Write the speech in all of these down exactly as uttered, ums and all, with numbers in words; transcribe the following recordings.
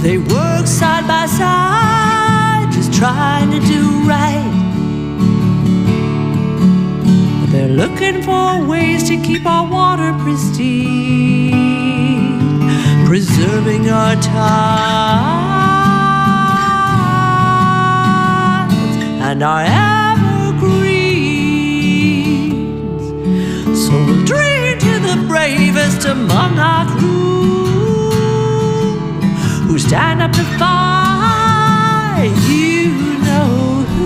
They work side by side, just trying to do right. But they're looking for ways to keep our water pristine, preserving our tides and our evergreens. So we'll drink to the bravest among our crew, who stand up to fight, you know who.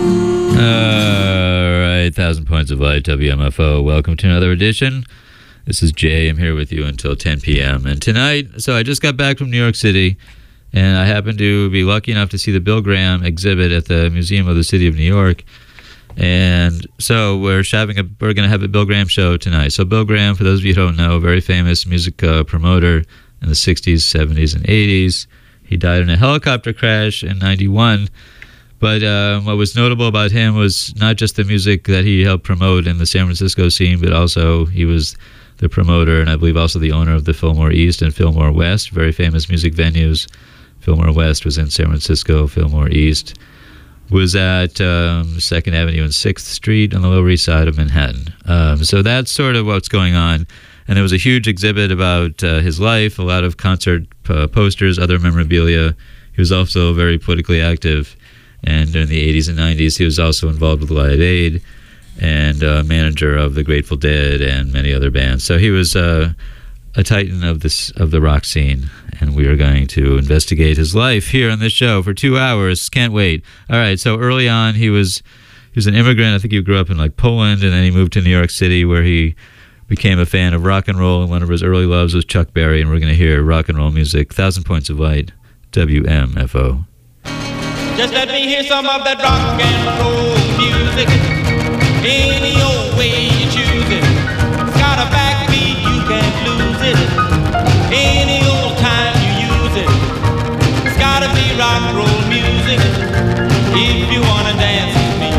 All right, Thousand Points of Light, W M F O. Welcome to another edition. This is Jay. I'm here with you until ten p.m. And tonight, so I just got back from New York City, and I happened to be lucky enough to see the Bill Graham exhibit at the Museum of the City of New York. And so we're having a we're going to have a Bill Graham show tonight. So Bill Graham, for those of you who don't know, very famous music uh, promoter in the sixties, seventies, and eighties. He died in a helicopter crash in ninety-one. But um, what was notable about him was not just the music that he helped promote in the San Francisco scene, but also he was the promoter and I believe also the owner of the Fillmore East and Fillmore West, very famous music venues. Fillmore West was in San Francisco. Fillmore East was at um, second Avenue and sixth Street on the Lower East Side of Manhattan. Um, so that's sort of what's going on. And there was a huge exhibit about uh, his life, a lot of concert uh, posters, other memorabilia. He was also very politically active. And in the eighties and nineties, he was also involved with Live Aid and uh, manager of the Grateful Dead and many other bands. So he was uh, a titan of this of the rock scene. And we are going to investigate his life here on this show for two hours. Can't wait. All right, so early on, he was he was an immigrant. I think he grew up in like Poland, and then he moved to New York City where he became a fan of rock and roll, and one of his early loves was Chuck Berry, and we're going to hear rock and roll music. Thousand Points of Light, W M F O. Just let me hear some of that rock and roll music, any old way you choose it. It's got a backbeat, you can't lose it, any old time you use it. It's gotta be rock and roll music, if you wanna dance with me,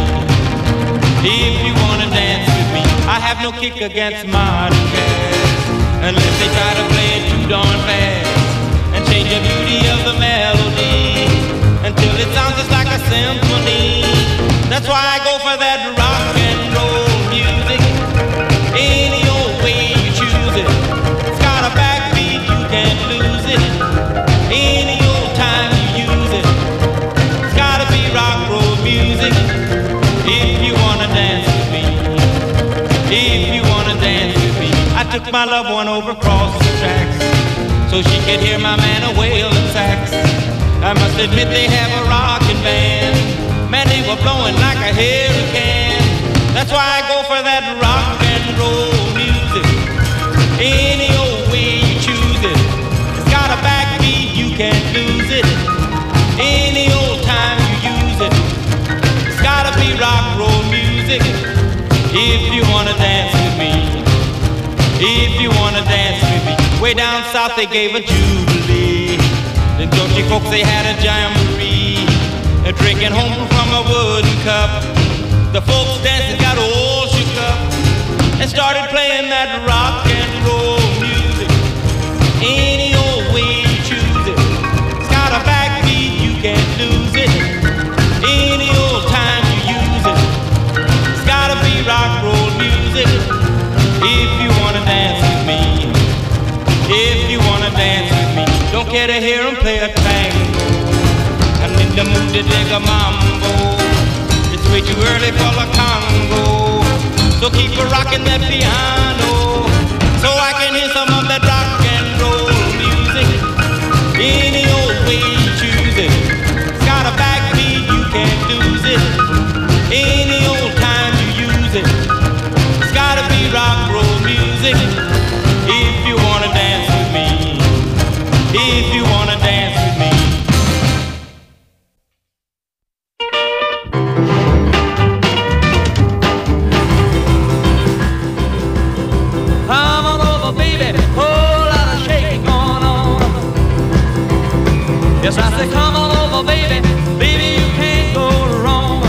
if you wanna dance with me. I have no kick against modern jazz, unless they try to play it too darn fast and change the beauty of the melody until it sounds just like a symphony. That's why I go for that rock and roll music, any old way you choose it. It's got a backbeat, you can't lose it, any old time you use it. It's gotta be rock and roll music, if you wanna dance with me, if you wanna dance with me. I took my loved one over across the tracks so she could hear my man a wailing sax. I must admit they have a rockin' band. Man, they were blowing like a hurricane. That's why I go for that rock and roll music, any old way you choose it. It's got a backbeat, you can't lose it, any old time you use it. It's gotta be rock and roll music, if you wanna dance with me, if you wanna dance with me. Way down south they gave a jubilee. Then don't you folks, they had a jamboree, a drinking home from a wooden cup. The folks dancing got all shook up and started playing that rock and roll music, any old way you choose it. It's got a backbeat, you can't lose it, any old time you use it. It's gotta be rock and roll music, if you wanna dance with me, if you wanna dance with me. Don't care to hear him play a tango, I'm in the mood to dig a mambo. It's way too early for the Congo, so keep a rockin' that piano, so I can hear some of that rock and roll music, any old way you choose it. It's got a backbeat, you can't lose it, any old time you use it. It's gotta be rock and roll music, if you wanna dance with me, if you wanna dance with me. Come on over, baby, whole lot of shaking going on. Yes, I say come on over, baby, baby, you can't go wrong.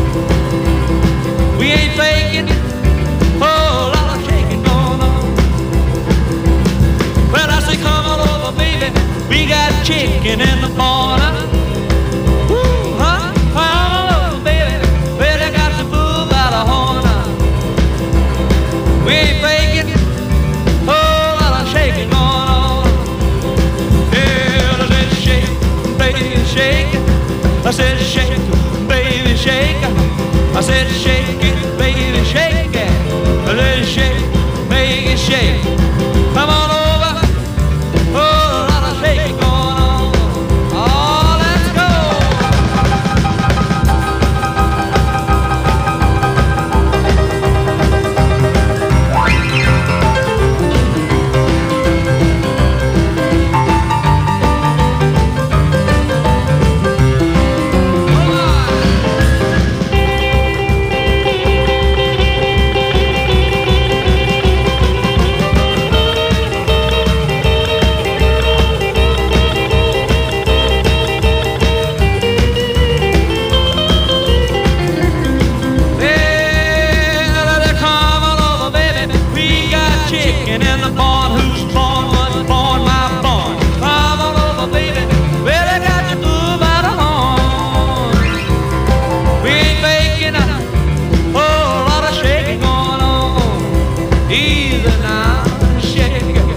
We ain't faking, whole lot of shaking going on. Well, I say come on over, baby, we got chicken in the corner. Woo, huh? Oh, baby, well, they got the bull by the horn. We ain't faking, whole lot of shaking going on. Yeah, let's shake, baby, shake. I said shake, baby, shake. I said shake it, baby, shake it. Let's shake, make it shake. Come on over, whole lot of shaking going on. Oh, let's go. Chicken in the barn, who's born was born, my born. Come on over, baby. Well, I got you bull by the horn. We ain't making a whole lot of shaking going on. Easy now, shake it.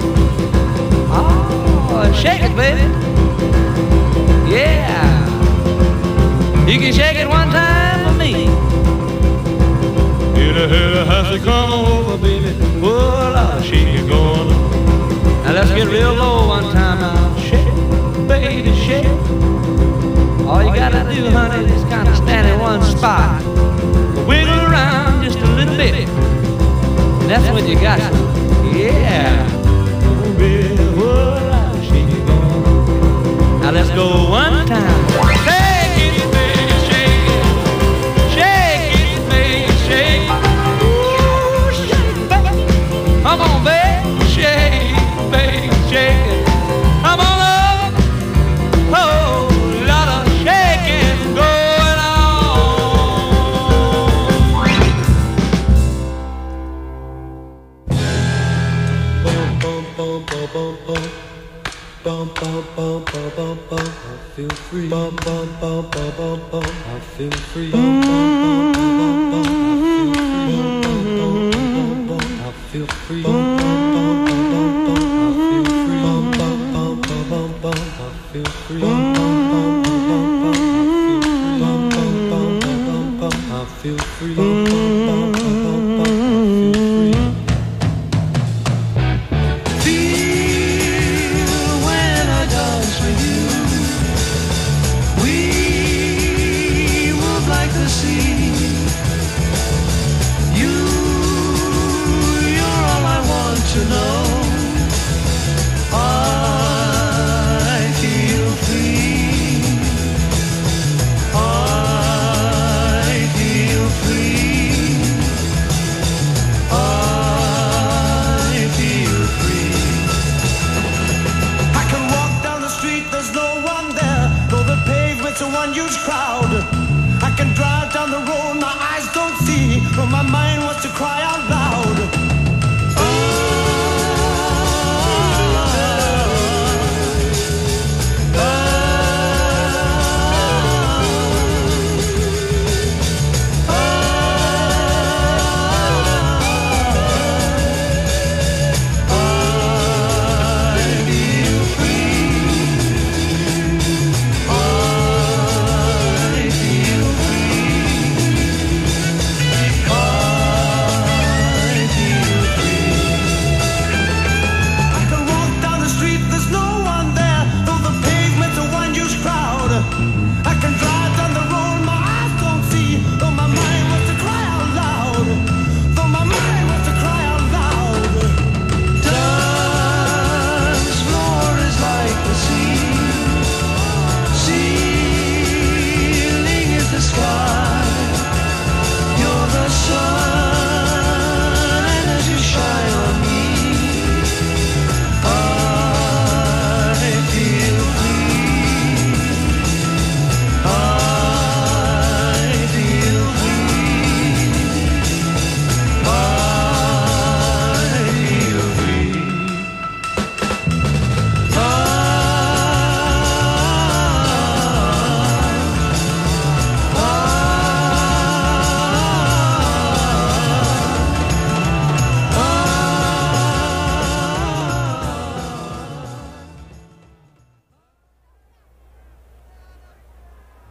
Oh, shake it, baby. Yeah. You can shake it one time for me. In a hell has to come over, baby. Whoa, I'll shake it going on. Now let's get real low one time now. Shake, baby, shake. All you gotta do, honey, is kind of stand in one spot. Wiggle around just a little bit. And that's when you got it. Yeah. Oh, baby, whoa, I'll shake it going on. Now let's go one time. Shake it, baby, shake it. Shake it, baby, shake it. Come on, baby, shake, baby, shake it. Come on up, whole lot of shaking going on. Bum bum bum bum bum bum bum bum bum bum bum. I feel free. Bum bum bum bum bum bum. I feel free. Bum bum bum bum bum. I feel free. Bum bum bum bum bum. I feel free. Bum bum bum bum bum. I feel free. Bum bum bum bum bum. I feel free. Bum bum bum bum bum. I feel free. Feel when I dance with you. We move like the sea. You, you're all I want to know. I feel free. I feel free.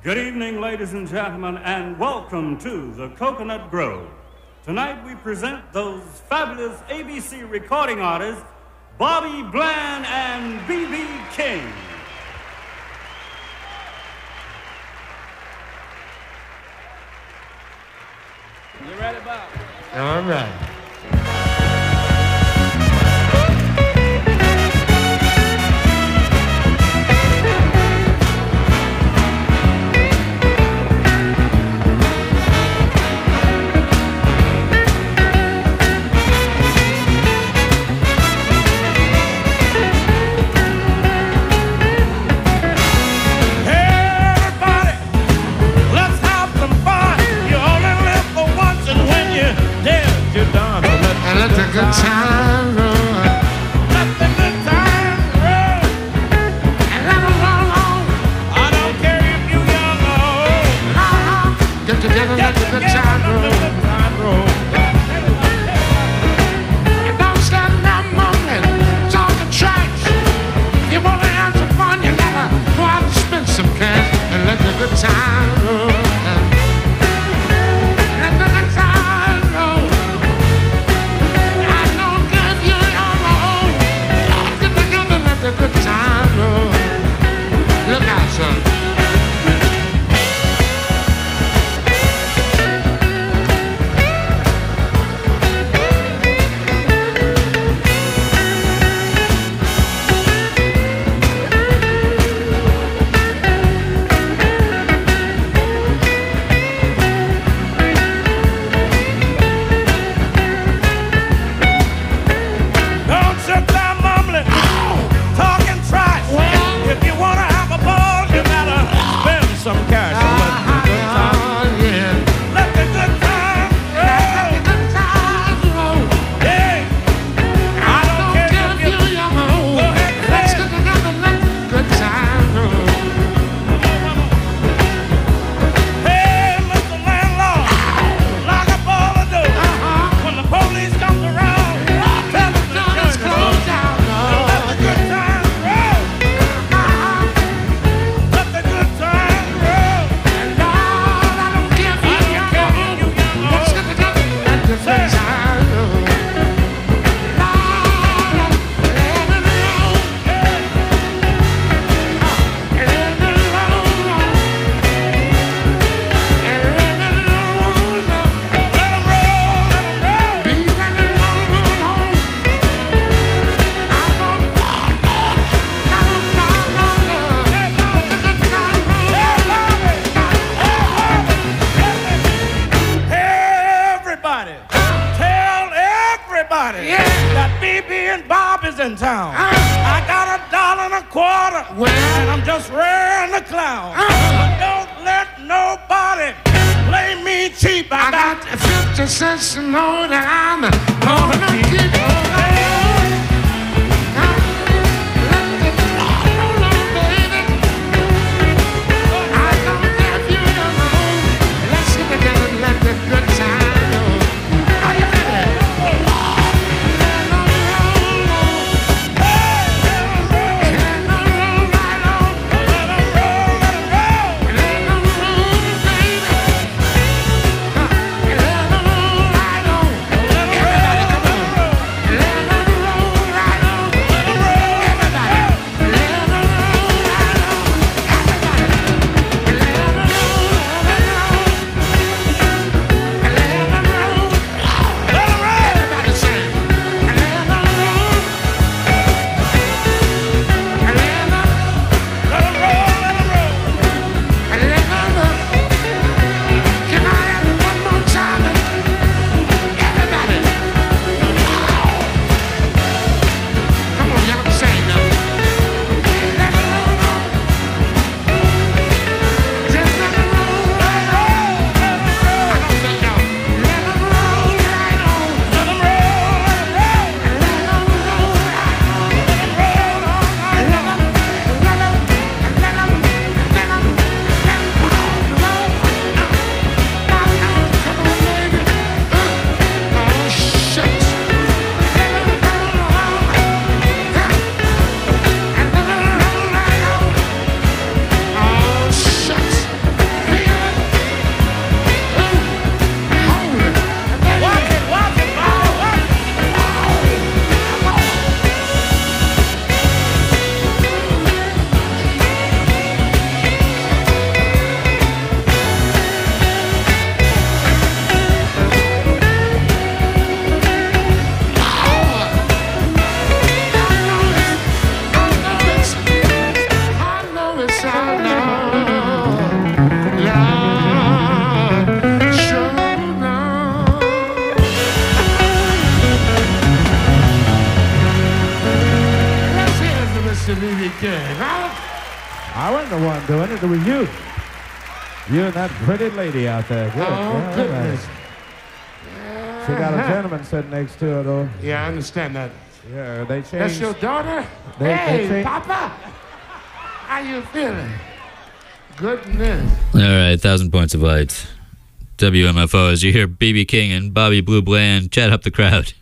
Good evening, ladies and gentlemen, and welcome to the Coconut Grove. Tonight we present those fabulous A B C recording artists, Bobby Bland and B B King. You ready, Bob? All right. Good time roll. Let the good time roll. And let it roll on. I don't care if you young or old. Uh-huh. Get together, let the good time roll. And don't stand there mumbling, talking trash. If you want to have some fun, you gotta go out and spend some cash and let the good time roll. Let the good time roll. A good time, oh. Look out, son. Some cash. Uh, let the good time, uh, yeah. Let the good time roll. Let the good time roll. Hey, I, I don't, don't care, care if you're you young or old. Go ahead, let's get together, let the good time roll. Hey, Mister Landlord, lock up all the doors. Uh-huh. When the police comes around, uh-huh. Tell them to just close down. No. Let the good time roll. Uh-huh. Let the good time. In town, uh, I got a dollar and a quarter, well, and I'm just rearing the clown. Uh, but don't let nobody play me cheap. I, I got, got fifty cents to know that I'm gonna keep on. Let's get together and let the good time go. Are you ready? Let I wasn't the one doing it. It was you. You and that pretty lady out there. Good. Oh, yeah, goodness. Nice. She got a gentleman sitting next to her, though. Yeah, I understand that. Yeah, they changed. That's your daughter? They- hey, they changed- Papa. How you feeling? Goodness. All right, thousand points of light. W M F O, as you hear B B King and Bobby Blue Bland chat up the crowd.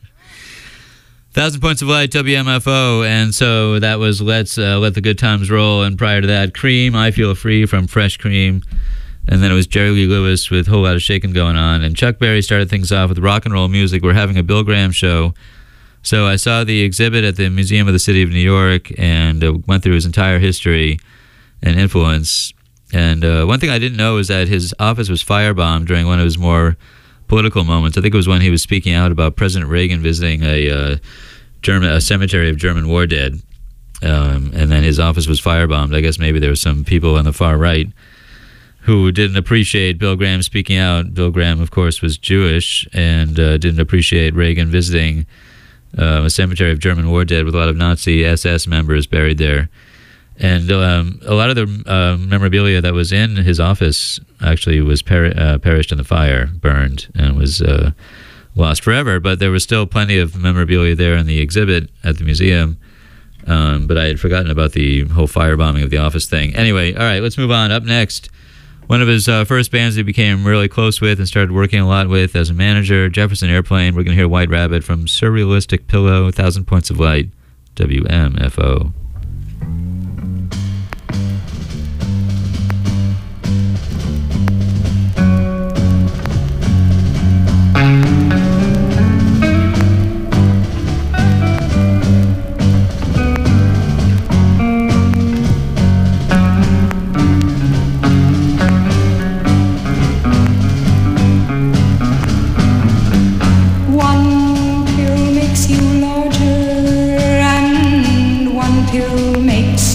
Thousand points of light, W M F O, and so that was Let's uh, Let the Good Times Roll, and prior to that, Cream, I Feel Free from Fresh Cream, and then it was Jerry Lee Lewis with a whole lot of shaking going on, and Chuck Berry started things off with rock and roll music. We're having a Bill Graham show, so I saw the exhibit at the Museum of the City of New York, and uh, went through his entire history and influence. And uh, one thing I didn't know is that his office was firebombed during one of his more political moments. I think it was when he was speaking out about President Reagan visiting a uh, German a cemetery of German war dead, um, and then his office was firebombed. I guess maybe there were some people on the far right who didn't appreciate Bill Graham speaking out. Bill Graham, of course, was Jewish and uh, didn't appreciate Reagan visiting uh, a cemetery of German war dead with a lot of Nazi S S members buried there. And um, a lot of the uh, memorabilia that was in his office actually was per- uh, perished in the fire, burned, and was uh, lost forever. But there was still plenty of memorabilia there in the exhibit at the museum. Um, but I had forgotten about the whole firebombing of the office thing. Anyway, all right, let's move on. Up next, one of his uh, first bands he became really close with and started working a lot with as a manager, Jefferson Airplane. We're going to hear White Rabbit from Surrealistic Pillow, Thousand Points of Light, W M F O. One pill makes you larger and one pill makes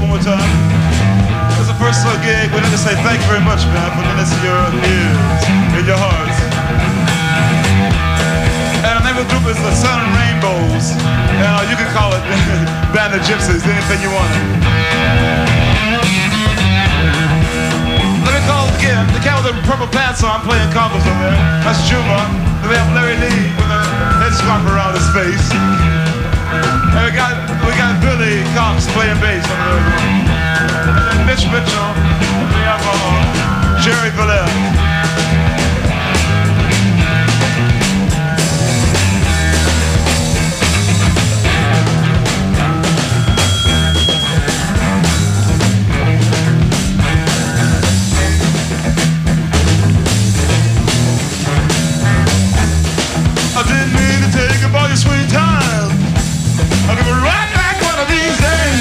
one more time. It's a personal gig. We'd like to say thank you very much, man, for lending us your ears and your hearts. And the name of the group is the Sun and Rainbows. And uh, you can call it Band of Gypsies, anything you want. Let me call it again. The cat with the purple pants on playing congas over there. That's Juba. Then we have Larry Lee with a headscarf around his face. And we got we got Billy Cox playing bass over there. And then Mitch Mitchell. And we have uh, Jerry Villette. I didn't mean to take up all your sweet time. I'll give it right back one of these days.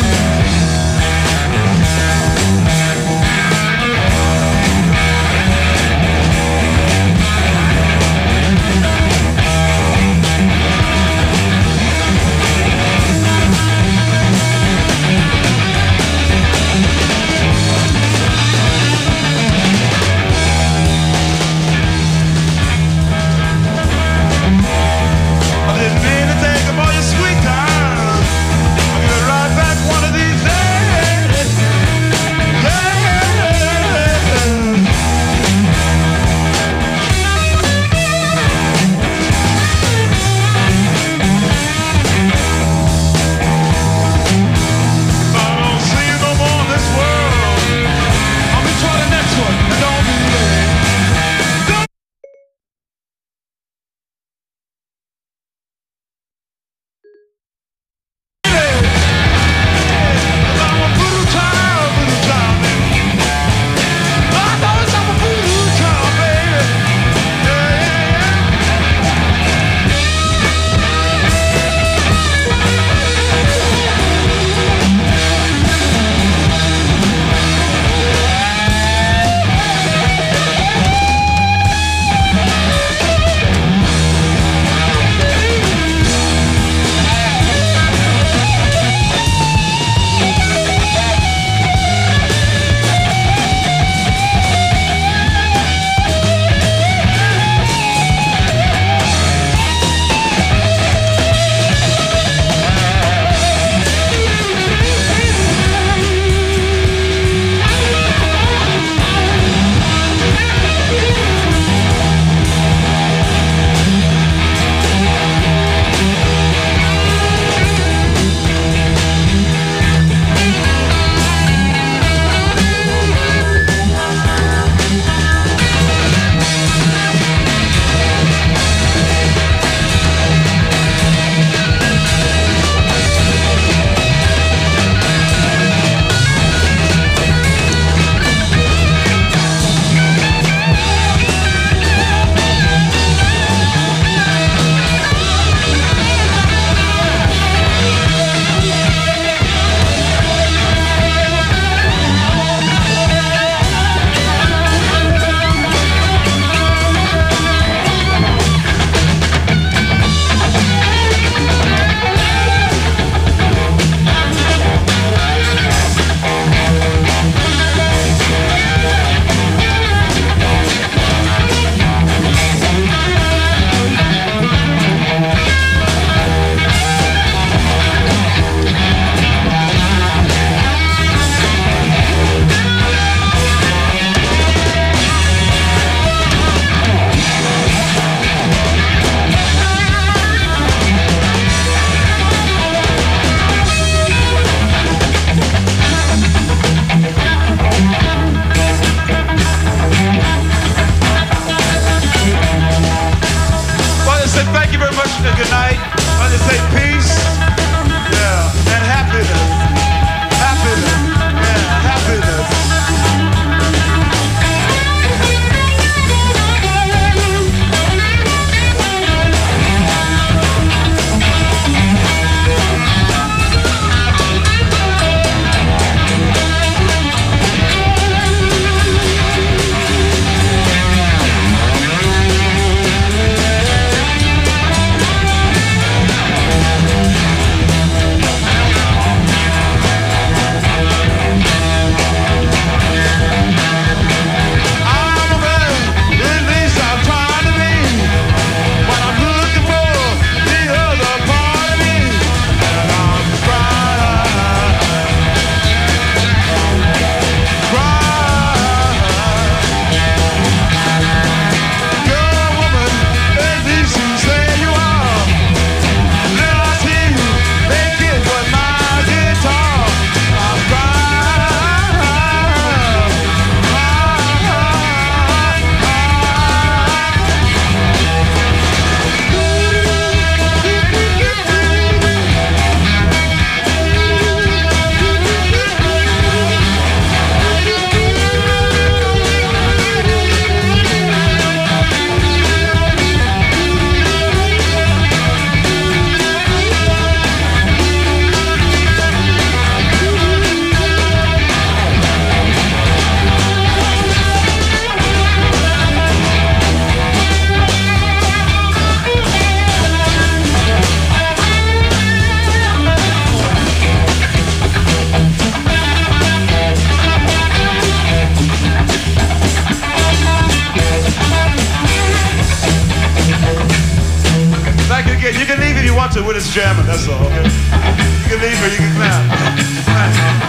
jamming, that's all. You can leave or you can clap. Clap.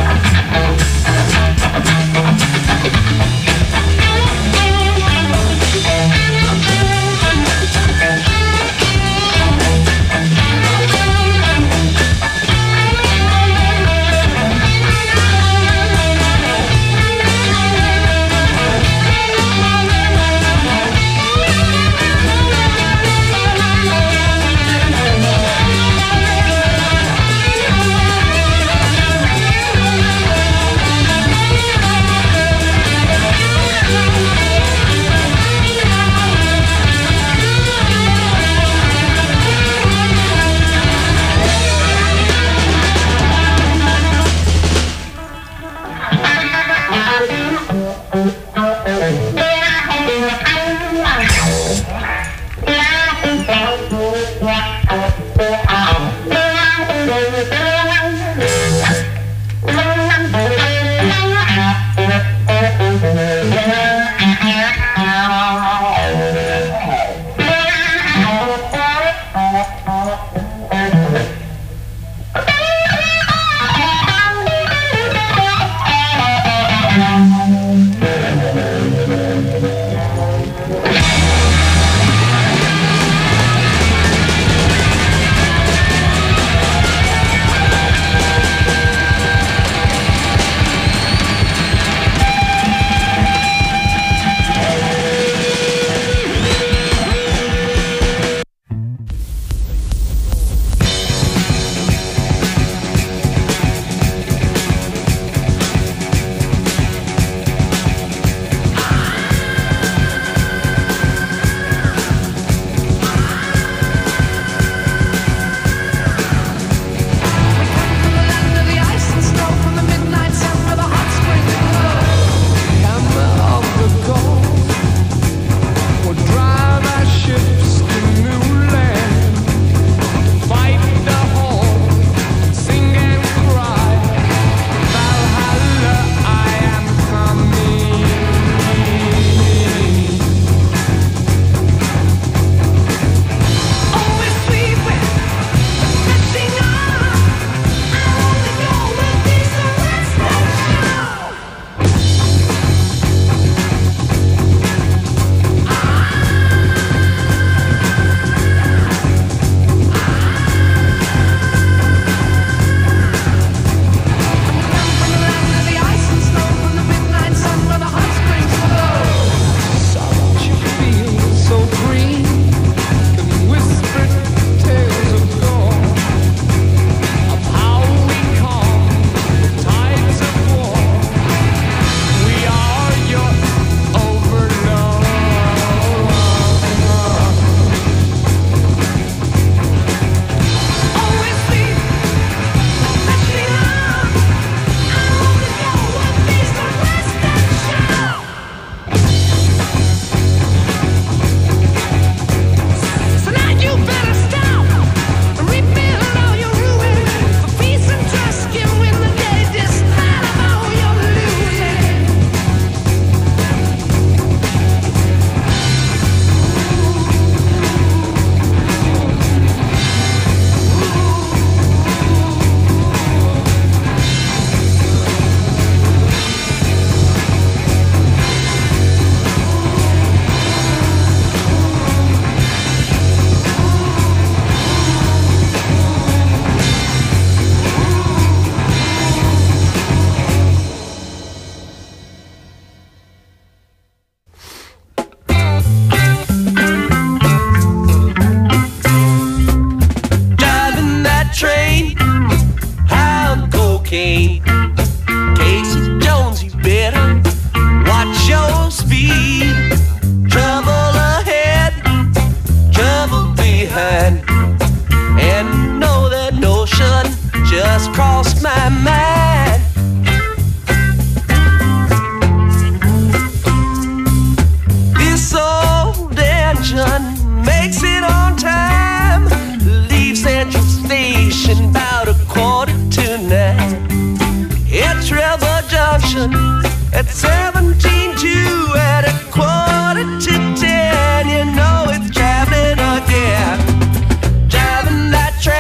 at seventeen two at a quarter to ten. You know it's traveling again, driving that train.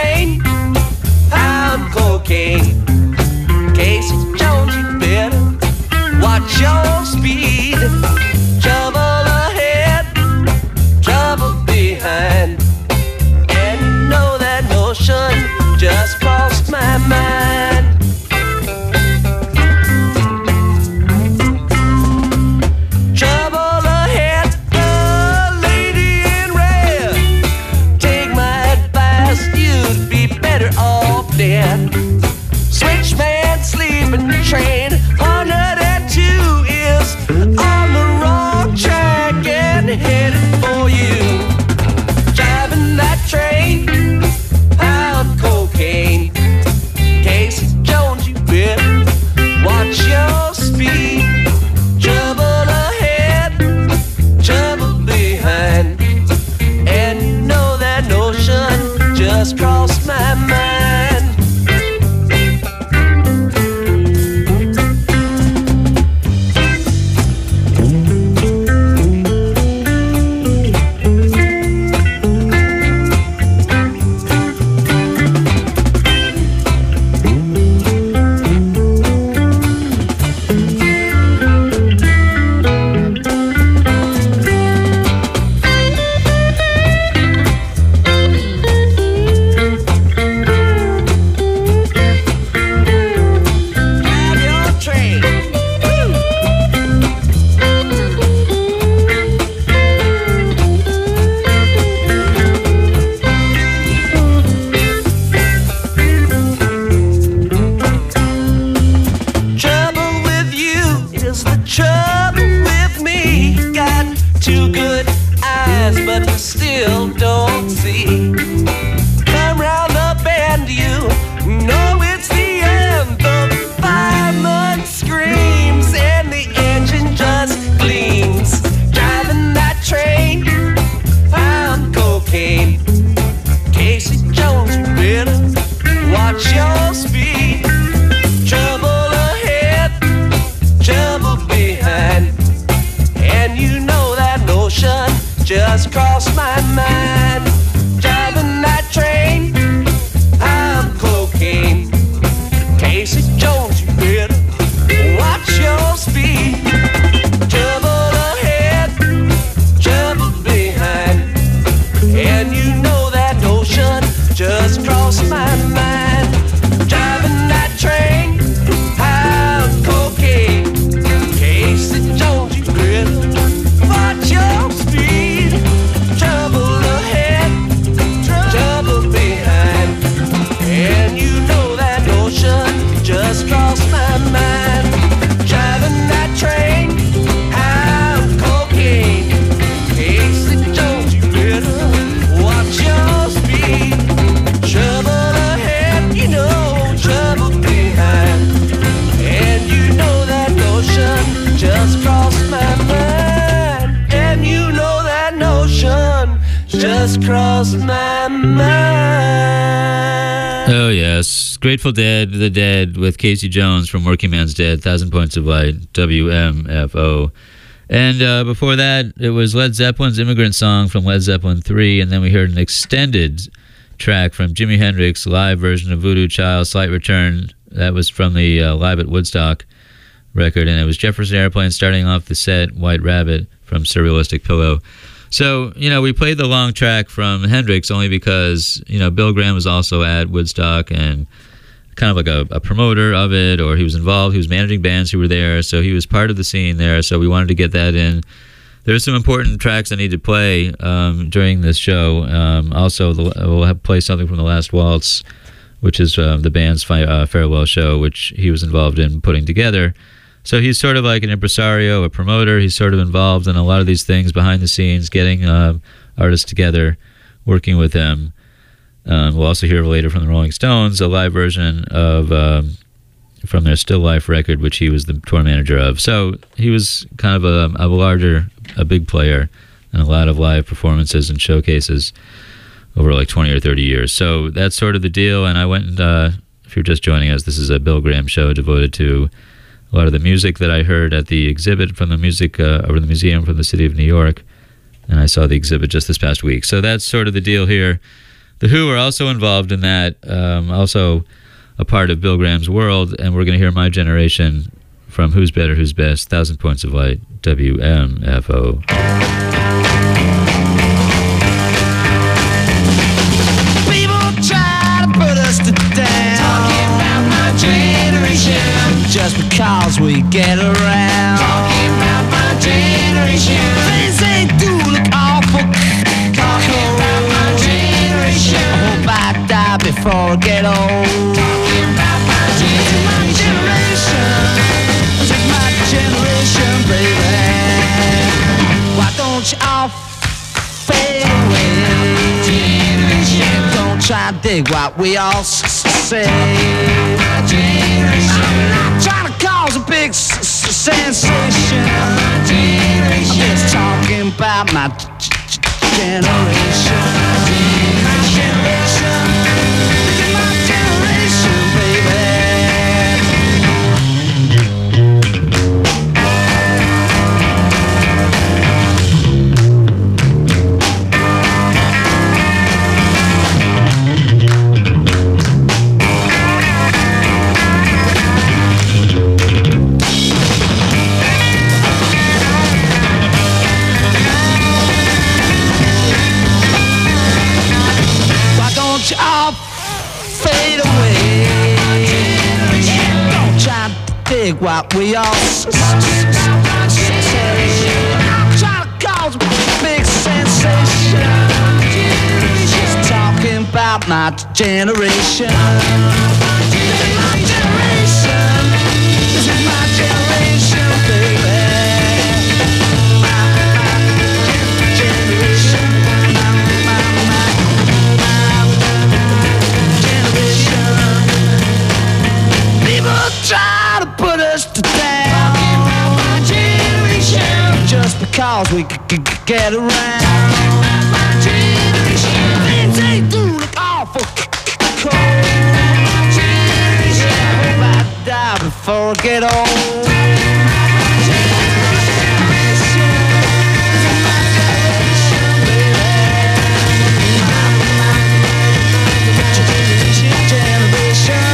cocaine. Casey Jones, you better watch your speed. Trouble ahead, trouble behind. And you know that notion just crossed my mind. Trouble ahead, the lady in red. Take my advice, you'd be better off dead. Switchman sleeping train, one oh two is on the wrong track and headed for you. Driving that train, pound cocaine. Casey Jones, you better watch your speed. Trouble ahead, trouble behind. And you know that notion just crossed my mind. Just crossed my mind. Driving that train, I'm cocaine. Casey Jones, you better watch your speed. Trouble ahead, trouble behind. And you know that notion just crossed my mind. Driving that train, I'm cocaine. Casey Jones, you better watch your speed. Just crossed my mind. Driving that train, I'm cocaine. Casey Jones, you better watch your speed. Trouble ahead, you know, trouble behind. And you know that notion just crossed my mind. And you know that notion just crossed my mind. Oh, yes. Grateful Dead, The Dead, with Casey Jones from Working Man's Dead, Thousand Points of Light, W M F O. And uh, before that, it was Led Zeppelin's Immigrant Song from Led Zeppelin three, and then we heard an extended track from Jimi Hendrix, live version of Voodoo Child, Slight Return. That was from the uh, Live at Woodstock record, and it was Jefferson Airplane starting off the set, White Rabbit from Surrealistic Pillow. So, you know, we played the long track from Hendrix only because, you know, Bill Graham was also at Woodstock and kind of like a, a promoter of it, or he was involved. He was managing bands who were there, so he was part of the scene there, so we wanted to get that in. There's some important tracks I need to play um, during this show. Um, also, the, we'll have play something from The Last Waltz, which is uh, the band's fi- uh, farewell show, which he was involved in putting together. So he's sort of like an impresario, a promoter. He's sort of involved in a lot of these things behind the scenes, getting uh, artists together, working with them. Um, we'll also hear later from the Rolling Stones, a live version of um, from their Still Life record, which he was the tour manager of. So he was kind of a, a larger, a big player, and a lot of live performances and showcases over like twenty or thirty years. So that's sort of the deal. And I went and, uh, if you're just joining us, this is a Bill Graham show devoted to a lot of the music that I heard at the exhibit from the music uh, over the museum from the city of New York, and I saw the exhibit just this past week. So that's sort of the deal here. The Who are also involved in that. Um, also, a part of Bill Graham's world, and we're going to hear My Generation from Who's Better, Who's Best, Thousand Points of Light, W M F O. Just because we get around. Talking about my generation. Things they do look awful. Talking about my generation. I hope I die before I get old. Talking about my generation. This is my generation, baby. Why don't you all fade away? Don't try to dig what we all say. My generation. I'm not trying to cause a big s- s- sensation. My generation. I'm just talking about my g- g- generation. My generation. This is my generation, baby. You all fade away. Don't try to dig what we all say. I'm trying to cause a big sensation. Just talking about my generation. This is my generation. This is my generation, baby. My, my generation. My, my, my. People try to put us to down. Talking about my generation. Just because we c- c- get around. Talking about my generation. Things they do look awful c- c- cold. My generation. I hope I die before I get old. My generation. This is my generation, baby. My, my generation, generation.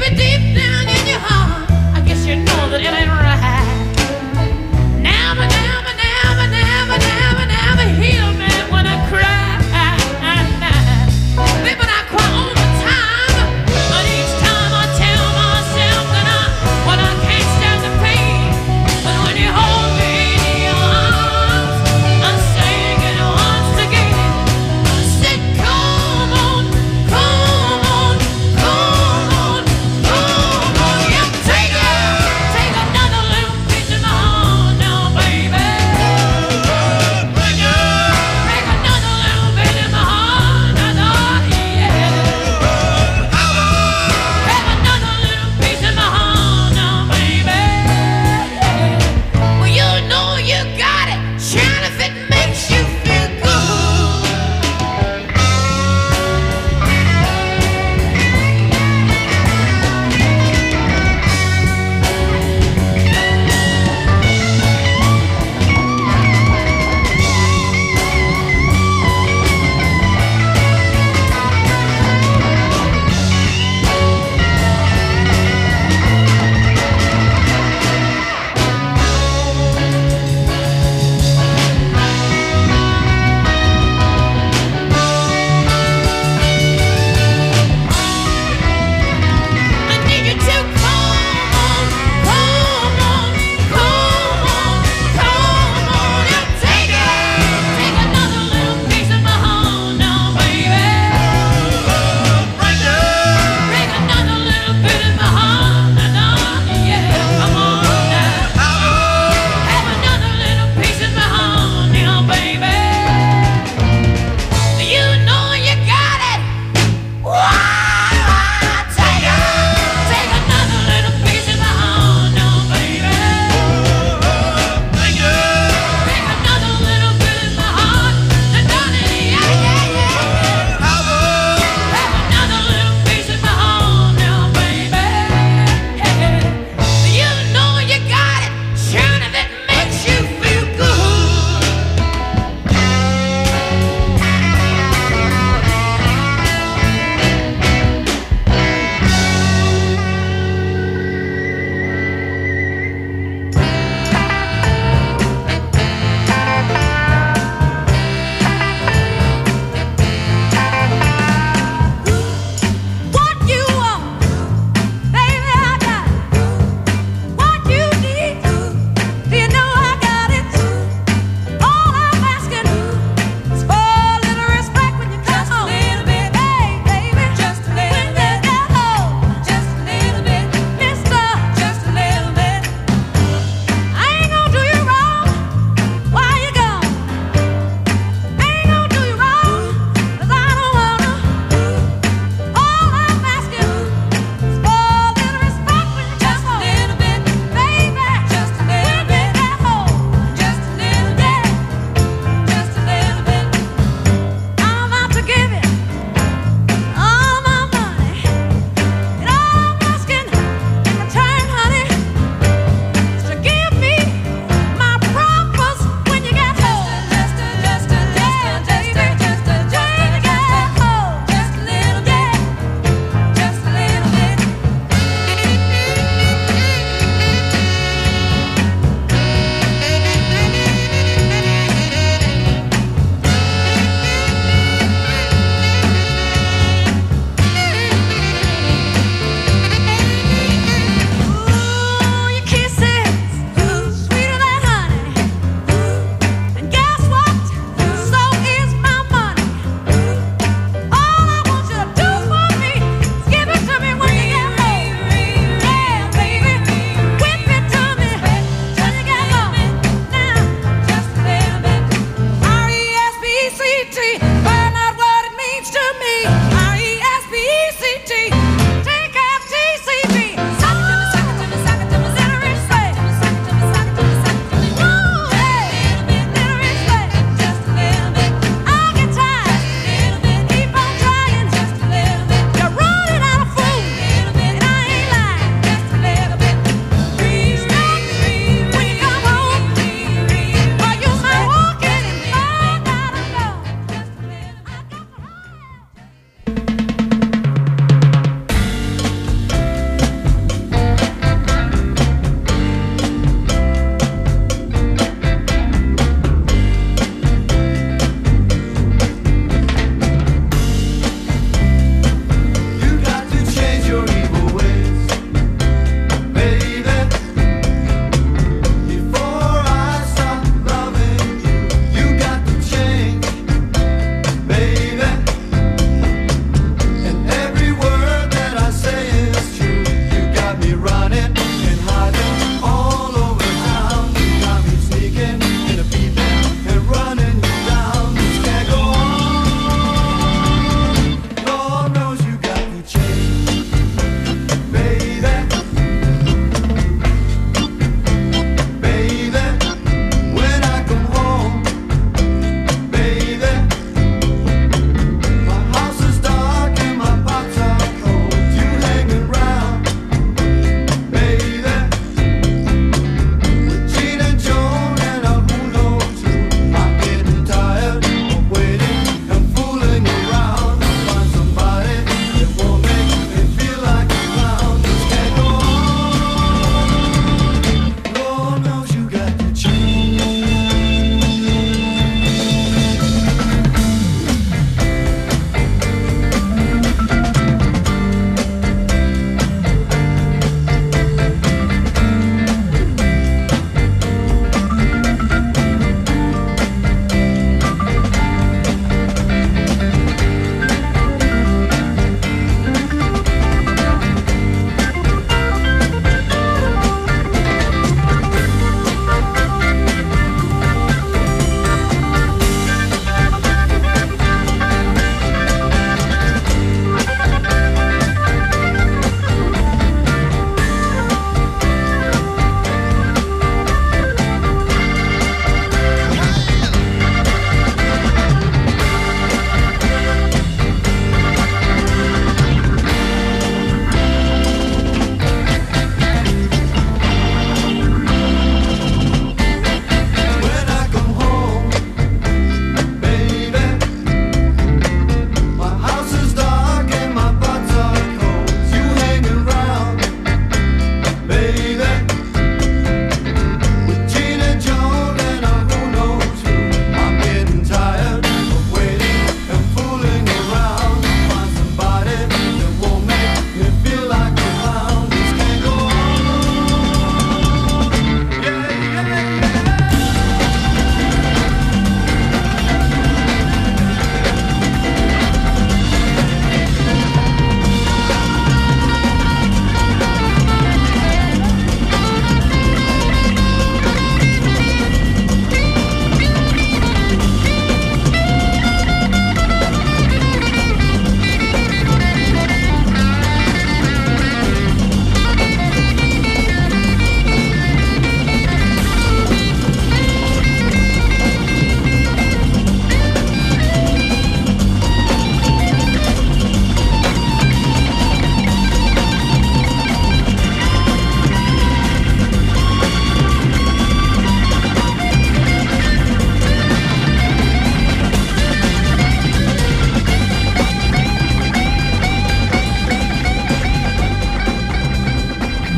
Now, but now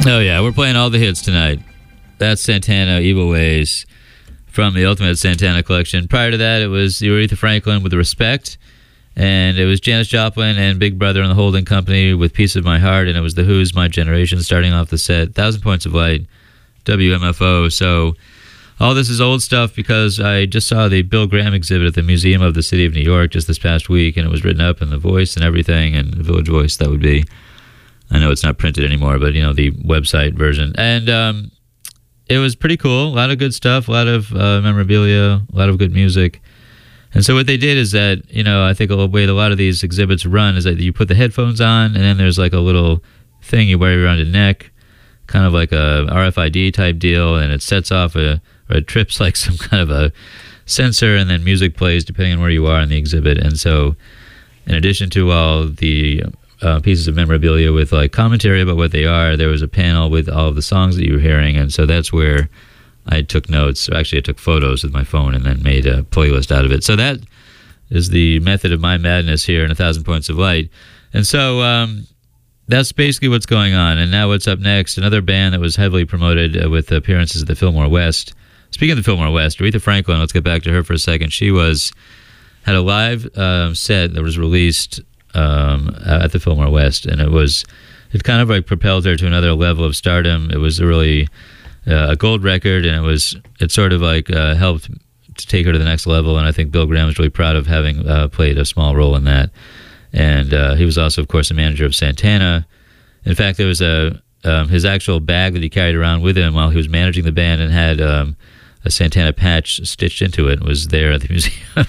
Oh, yeah, we're playing all the hits tonight. That's Santana, Evil Ways, from the Ultimate Santana Collection. Prior to that, it was Aretha Franklin with Respect, and it was Janis Joplin and Big Brother and the Holding Company with Piece of My Heart, and it was The Who's My Generation starting off the set. Thousand Points of Light, W M F O. So all this is old stuff because I just saw the Bill Graham exhibit at the Museum of the City of New York just this past week, and it was written up in the Voice and everything, and the Village Voice, that would be. I know it's not printed anymore, but, you know, the website version. And um, it was pretty cool. A lot of good stuff, a lot of uh, memorabilia, a lot of good music. And so what they did is that, you know, I think the way a lot of these exhibits run is that you put the headphones on, and then there's like a little thing you wear around your neck, kind of like a R F I D type deal, and it sets off a, or it trips like some kind of a sensor, and then music plays depending on where you are in the exhibit. And so in addition to all the uh, pieces of memorabilia with like commentary about what they are, there was a panel with all of the songs that you were hearing, and so that's where I took notes. Actually, I took photos with my phone and then made a playlist out of it. So that is the method of my madness here in A Thousand Points of Light. And so um, that's basically what's going on. And now what's up next? Another band that was heavily promoted uh, with appearances at the Fillmore West. Speaking of the Fillmore West, Aretha Franklin, let's get back to her for a second. She was had a live uh, set that was released um, at the Fillmore West, and it was it kind of like propelled her to another level of stardom. It was a really uh, a gold record, and it was it sort of like uh, helped to take her to the next level. And I think Bill Graham was really proud of having uh, played a small role in that. And uh, he was also, of course, a manager of Santana. In fact, there was a um, his actual bag that he carried around with him while he was managing the band, and had um, a Santana patch stitched into it, and was there at the museum.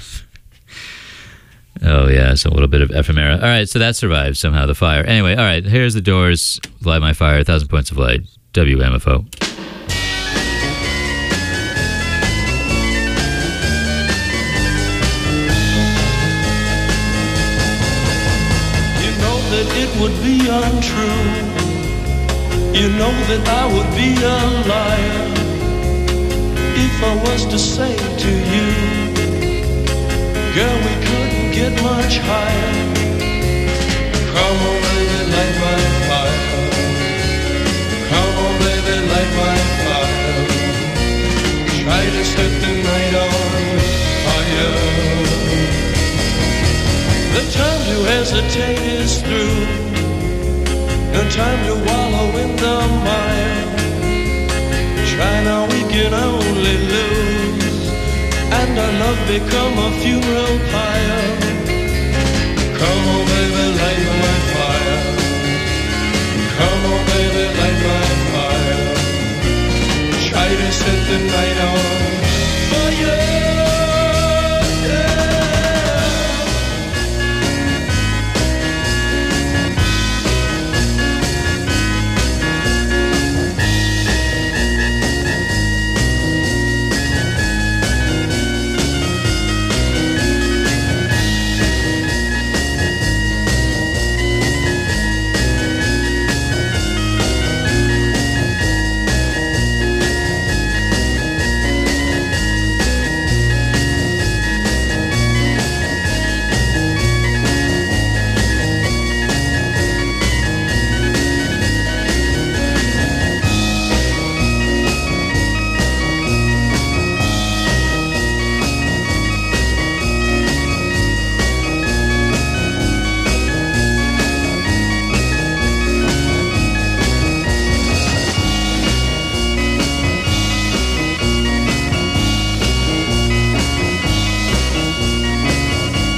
Oh, yeah, so a little bit of ephemera. All right, so that survived somehow, the fire. Anyway, all right, here's the Doors, Light My Fire, A Thousand Points of Light, W M F O. You know that it would be untrue. You know that I would be a liar if I was to say to you, girl, we couldn't get much higher. Come on, baby, light my fire. Come on, baby, light my fire. Try to set the night on fire. The time to hesitate is through. No time to wallow in the mire. Try now, we can only lose, and our love become a funeral pyre.